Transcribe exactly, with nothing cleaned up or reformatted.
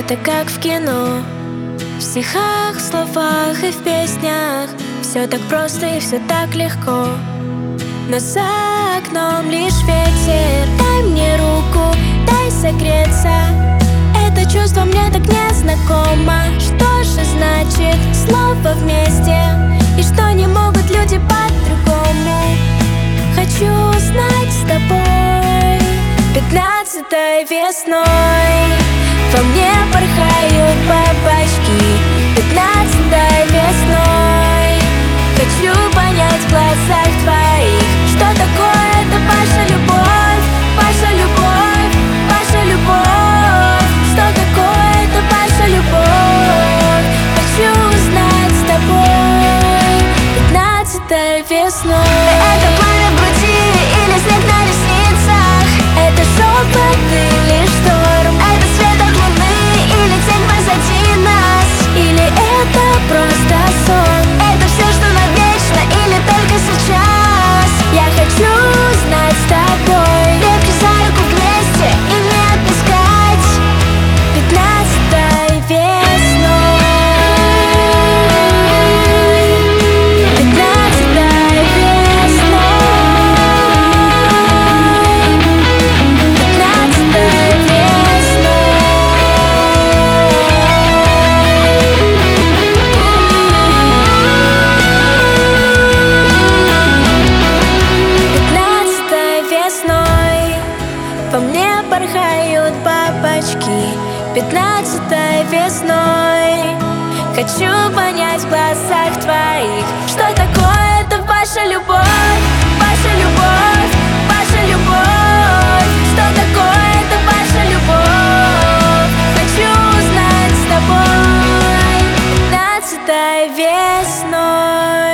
Это как в кино, в стихах, в словах и в песнях. Все так просто и все так легко, но за окном лишь ветер. Дай мне руку, дай согреться. Это чувство мне так незнакомо. Что же значит слово вместе? И что не могут люди по-другому? Хочу узнать с тобой. Пятнадцатой весной во мне порхают бабочки. Пятнадцатой весной хочу понять в глазах твоих, что такое это ваша любовь, ваша любовь, ваша любовь. Что такое это ваша любовь? Хочу узнать с тобой. Пятнадцатой весной. Это пламя в груди или снег на ресницах? Это шепот или шторм? Это свет от луны или тень позади нас? Или это просто сон? Это все, что навечно или только сейчас? Я хочу знать с тобой. Крепко за руку вместе и не отпускать. Пятнадцатой весной. Пятнадцатой весной. Пятнадцатой весной. Пятнадцатой весной во мне порхают бабочки. Пятнадцатой весной хочу понять в глазах твоих, что такое это ваша любовь, ваша любовь, ваша любовь. Что такое это ваша любовь? Хочу узнать с тобой. Пятнадцатой весной.